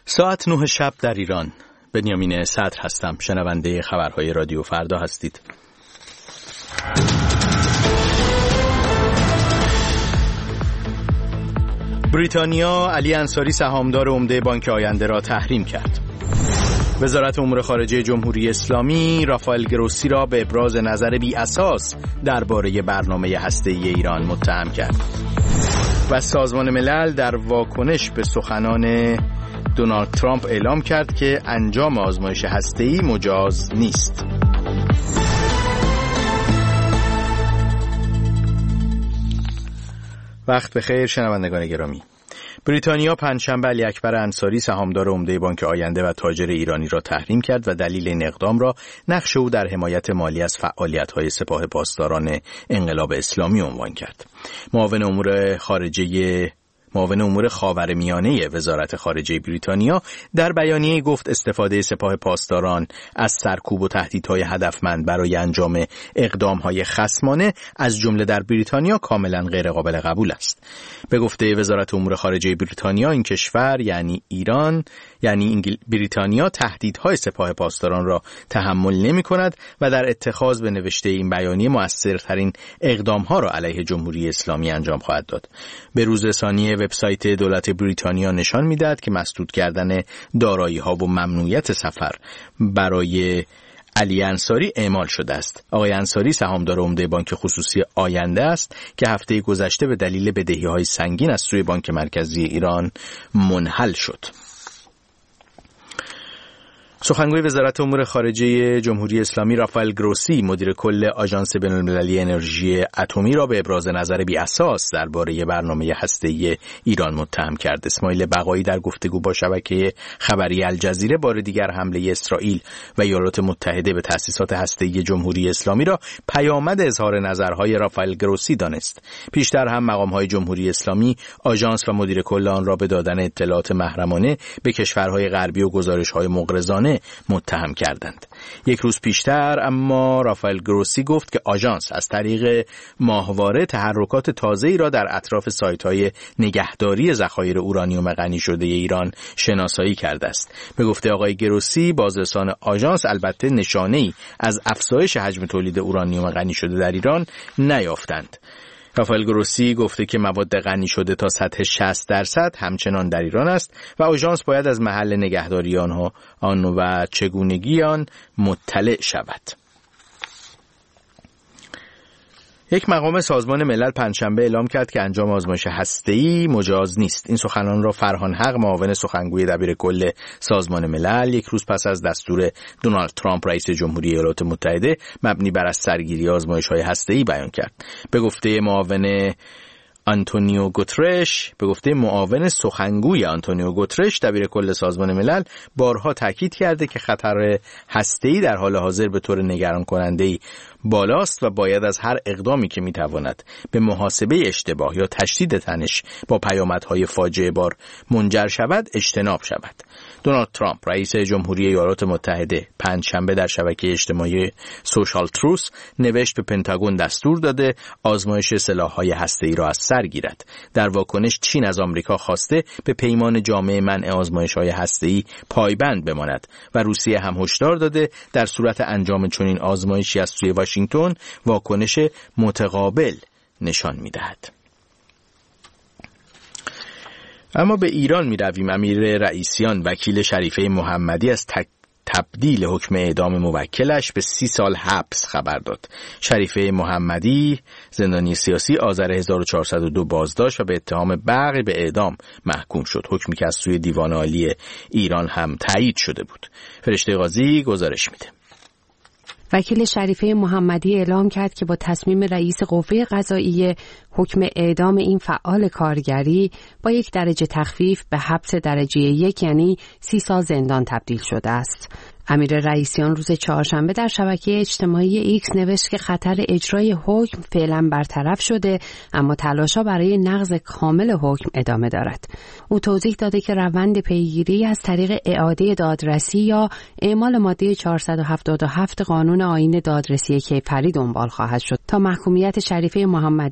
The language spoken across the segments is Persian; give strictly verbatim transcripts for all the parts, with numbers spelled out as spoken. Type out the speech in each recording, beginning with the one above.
ساعت نه شب در ایران. بنیامین صدر هستم. شنونده خبرهای رادیو فردا هستید. بریتانیا علی انصاری سهامدار عمده بانک آینده را تحریم کرد. وزارت امور خارجه جمهوری اسلامی رافائل گروسی را به ابراز نظر بی اساس درباره برنامه هسته‌ای ایران متهم کرد. و سازمان ملل در واکنش به سخنان دونالد ترامپ اعلام کرد که انجام آزمایش هسته‌ای مجاز نیست. وقت بخیر شنوندگان گرامی. بریتانیا پنجشنبه علی اکبر انصاری سهامدار عمده بانک آینده و تاجر ایرانی را تحریم کرد و دلیل این اقدام را نقش او در حمایت مالی از فعالیت‌های سپاه پاسداران انقلاب اسلامی عنوان کرد. معاون امور خارجه معاون امور خاورمیانه وزارت خارجه بریتانیا در بیانیه گفت استفاده سپاه پاسداران از سرکوب و تهدیدهای هدفمند برای انجام اقدامهای خصمانه از جمله در بریتانیا کاملا غیر قابل قبول است. به گفته وزارت امور خارجه بریتانیا این کشور یعنی ایران یعنی انگل... بریتانیا تهدیدهای سپاه پاسداران را تحمل نمی‌کند و در اتخاذ به نوشته این بیانیه مؤثرترین اقدامها را علیه جمهوری اسلامی انجام خواهد داد. به روز ثانیه وبسایت دولت بریتانیا نشان می‌دهد که مسدود کردن دارایی‌ها و ممنوعیت سفر برای علی انصاری اعمال شده است. آقای انصاری سهامدار عمده بانک خصوصی آینده است که هفته گذشته به دلیل بدهی‌های سنگین از سوی بانک مرکزی ایران منحل شد. سخنگوی وزارت امور خارجه جمهوری اسلامی رافائل گروسی مدیر کل آژانس بین‌المللی انرژی اتمی را به ابراز نظر بی اساس درباره برنامه هسته‌ای ایران متهم کرد. اسماعیل بقایی در گفتگو با شبکه خبری الجزیره بار دیگر حمله اسرائیل و ایالات متحده به تأسیسات هسته‌ای جمهوری اسلامی را پیامد اظهار نظرهای رافائل گروسی دانست. پیشتر هم مقام‌های جمهوری اسلامی آژانس و مدیر کل آن را به دادن اطلاعات محرمانه به کشورهای غربی و گزارش‌های مغرضانه متهم کردند. یک روز پیشتر اما رافائل گروسی گفت که آژانس از طریق ماهواره تحرکات تازه‌ای را در اطراف سایت‌های نگهداری ذخایر اورانیوم غنی شده ایران شناسایی کرده است. به گفته آقای گروسی بازرسان آژانس البته نشانه‌ای از افزایش حجم تولید اورانیوم غنی شده در ایران نیافتند. رافائل گروسی گفته که مواد غنی شده تا سطح شصت درصد همچنان در ایران است و آژانس باید از محل نگهداری آنها آن و چگونگی آن مطلع شود. یک مقام سازمان ملل پنجشنبه اعلام کرد که انجام آزمایش هسته‌ای مجاز نیست. این سخنان را فرهان حق معاون سخنگوی دبیرکل سازمان ملل یک روز پس از دستور دونالد ترامپ رئیس جمهوری ایالات متحده مبنی بر از سرگیری آزمایش‌های هسته‌ای بیان کرد. به گفته معاون آنتونیو گوترش به گفته معاون سخنگوی آنتونیو گوترش دبیرکل سازمان ملل بارها تاکید کرده که خطر هسته‌ای در حال حاضر به طور نگران کننده‌ای بالاست و باید از هر اقدامی که میتواند به محاسبه اشتباه یا تشدید تنش با پیامدهای فاجعه بار منجر شود اجتناب شود. دونالد ترامپ رئیس جمهوری ایالات متحده پنجشنبه در شبکه اجتماعی سوشال تروث نوشت به پنتاگون دستور داده آزمایش سلاح‌های هسته‌ای را از سر گیرد. در واکنش چین از آمریکا خواسته به پیمان جامع منع آزمایش‌های هسته‌ای پایبند بماند و روسیه هم هشدار داده در صورت انجام چنین آزمایشی از سوی واشنگتن واکنش متقابل نشان می‌دهد. اما به ایران می رویم. امیر رئیسیان وکیل شریفه محمدی از تک تبدیل حکم اعدام موکلش به سی سال حبس خبر داد. شریفه محمدی زندانی سیاسی آذر هزار و چهارصد و دو بازداشت و به اتهام بغی به اعدام محکوم شد. حکمی که از سوی دیوان عالی ایران هم تایید شده بود. فرشته قاضی گزارش میده. وکیل شریفه محمدی اعلام کرد که با تصمیم رئیس قوه قضاییه حکم اعدام این فعال کارگری با یک درجه تخفیف به حبس درجه یک یعنی سی سال زندان تبدیل شده است. امیر رئیسیان روز چهارشنبه در شبکه اجتماعی ایکس نوشت که خطر اجرای حکم فعلا برطرف شده اما تلاش‌ها برای نقض کامل حکم ادامه دارد. او توضیح داده که روند پیگیری از طریق اعاده دادرسی یا اعمال ماده چهارصد و هفتاد و هفت قانون آیین دادرسی کیفری دنبال خواهد شد تا محکومیت شریفه محمدی لغو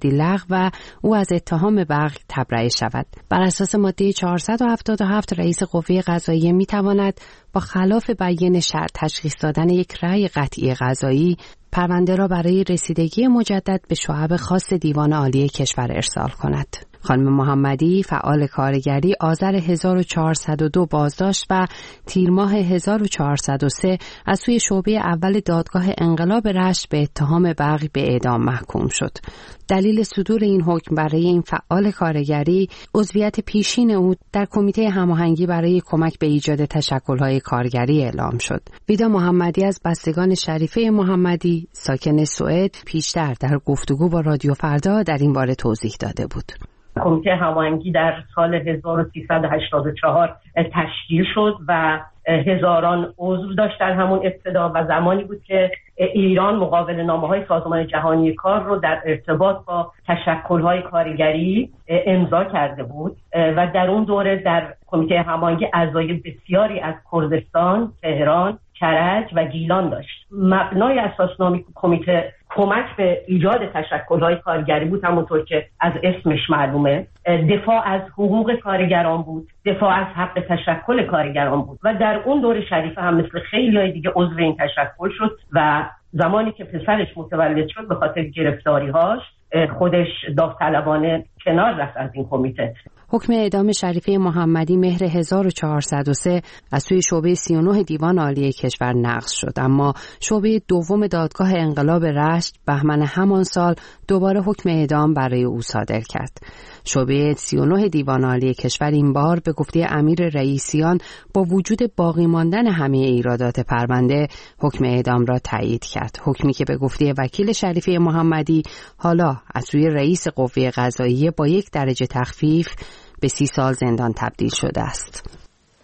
و او از اتهام بغی تبرئه شود. بر اساس ماده چهارصد و هفتاد و هفت رئیس قوه قضاییه میتواند با خلاف بیان شرع تشخیص دادن یک رأی قطعی قضایی پرونده را برای رسیدگی مجدد به شعب خاص دیوان عالی کشور ارسال کند. خانم محمدی فعال کارگری آذر هزار و چهارصد و دو بازداشت و تیر ماه هزار و چهارصد و سه از سوی شعبه اول دادگاه انقلاب رشت به اتهام بغی به اعدام محکوم شد. دلیل صدور این حکم برای این فعال کارگری عضویت پیشین او در کمیته هماهنگی برای کمک به ایجاد تشکل‌های کارگری اعلام شد. ویدا محمدی از بستگان شریفه محمدی ساکن سوئد پیشتر در گفتگو با رادیو فردا در این باره توضیح داده بود. کمیته هماهنگی در سال هزار و سیصد و هشتاد و چهار تشکیل شد و هزاران عضو داشت در همون ابتدا و زمانی بود که ایران مقابل نامه‌های سازمان جهانی کار رو در ارتباط با تشکل‌های کارگری امضا کرده بود و در اون دوره در کمیته هماهنگی اعضای بسیاری از کردستان، تهران، کرج و گیلان داشت. مبنای اساسنامه کمیته کمک به ایجاد تشکل‌های کارگری بود، همونطور که از اسمش معلومه. دفاع از حقوق کارگران بود، دفاع از حق تشکل کارگران بود و در اون دوره شریفه هم مثل خیلی‌های دیگه عضو این تشکل شد و زمانی که پسرش متولد شد به خاطر گرفتاری‌هاش خودش داوطلبانه کنار رفت از این کمیته. حکم اعدام شریفه محمدی مهر هزار و چهارصد و سه از سوی شعبه سی و نه دیوان عالی کشور نقض شد، اما شعبه دوم دادگاه انقلاب رشت بهمن همان سال دوباره حکم اعدام برای او صادر کرد. شعبه سی و نه دیوان عالی کشور این بار به گفته امیر رئیسیان با وجود باقی ماندن همه ایرادات پرونده حکم اعدام را تایید کرد. حکمی که به گفته وکیل شریفه محمدی حالا از سوی رئیس قوه قضاییه با یک درجه تخفیف به سی سال زندان تبدیل شده است.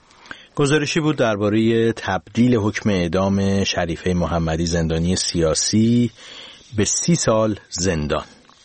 گزارشی بود درباره تبدیل حکم اعدام شریفه محمدی زندانی سیاسی به سی سال زندان.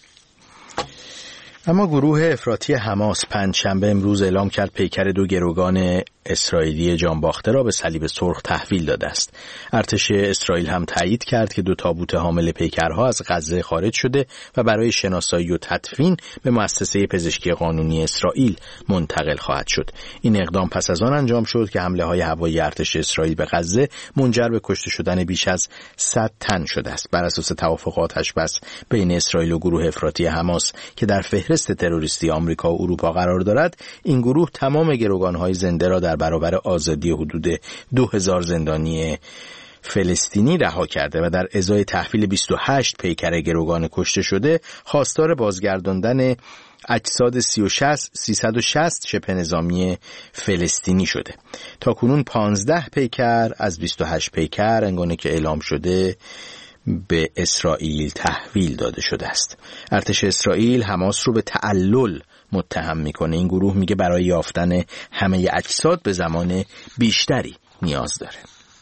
اما گروه افراطی حماس پنجشنبه امروز اعلام کرد پیکر دو گروگان اسرائیلی جانباخته را به صلیب سرخ تحویل داده است. ارتش اسرائیل هم تایید کرد که دو تابوت حامل پیکرها از غزه خارج شده و برای شناسایی و تدفین به مؤسسه پزشکی قانونی اسرائیل منتقل خواهد شد. این اقدام پس از آن انجام شد که حمله های هوایی ارتش اسرائیل به غزه منجر به کشته شدن بیش از صد تن شده است. بر اساس توافقات آتش‌بس بین اسرائیل و گروه افراطی حماس که در فهرست تروریستی آمریکا و اروپا قرار دارد، این گروه تمام گروگان‌های زنده را در برابر آزادی حدود دو هزار زندانی فلسطینی رها کرده و در ازای تحویل بیست و هشت پیکر گروگان کشته شده خواستار بازگرداندن اجساد سیصد و شصت شبه نظامی فلسطینی شده. تاکنون پانزده پیکر از بیست و هشت پیکر هنگامی که اعلام شده به اسرائیل تحویل داده شده است. ارتش اسرائیل حماس رو به تعلل متهم میکنه. این گروه میگه برای یافتن همه اجساد به زمان بیشتری نیاز داره.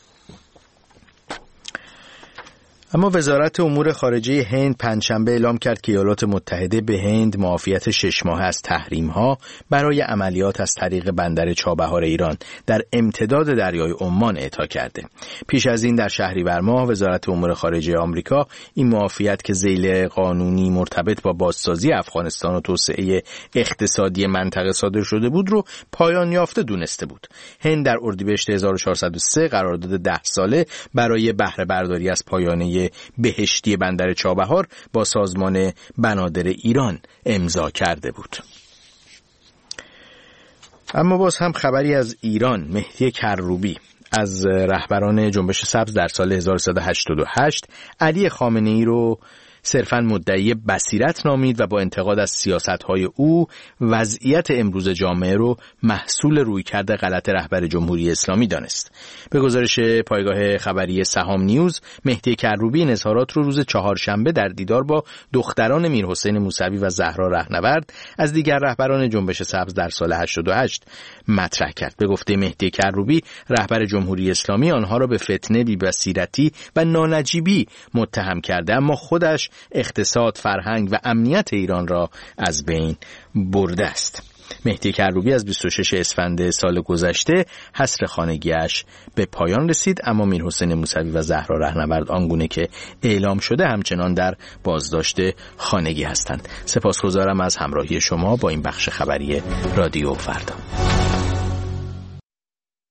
اما وزارت امور خارجه هند پنجشنبه اعلام کرد که ایالات متحده به هند معافیت شش ماهه از تحریم‌ها برای عملیات از طریق بندر چابهار ایران در امتداد دریای عمان اعطا کرده. پیش از این در شهریور ماه وزارت امور خارجه آمریکا این معافیت که ذیل قانونی مرتبط با بازسازی افغانستان و توسعه اقتصادی منطقه صادر شده بود رو پایان یافته دونسته بود. هند در اردیبهشت هزار و چهارصد و سه قرارداد ده ساله برای بهره برداری از پایانه بهشتی بندر چابهار با سازمان بنادر ایران امضا کرده بود. اما باز هم خبری از ایران. مهدی کروبی از رهبران جنبش سبز در سال هزار و سیصد و هشتاد و هشت علی خامنه‌ای رو صرفاً مدعی بصیرت نامید و با انتقاد از سیاست‌های او وضعیت امروز جامعه رو محصول رویکرد غلط رهبر جمهوری اسلامی دانست. به گزارش پایگاه خبری سهام نیوز، مهدی کروبی این اظهارات رو روز چهارشنبه در دیدار با دختران میرحسین موسوی و زهرا رهنورد از دیگر رهبران جنبش سبز در سال هشتاد و هشت مطرح کرد. به گفته مهدی کروبی، رهبر جمهوری اسلامی آنها را به فتنه، بی‌بصیرتی و نانجیبی متهم کرده، اما خودش اقتصاد، فرهنگ و امنیت ایران را از بین برده است. مهدی کروبی از بیست و شش اسفند سال گذشته حصر خانگیش به پایان رسید، اما میرحسین موسوی و زهرا رهنورد آنگونه که اعلام شده همچنان در بازداشت خانگی هستند. سپاسگزارم از همراهی شما با این بخش خبری رادیو فردا.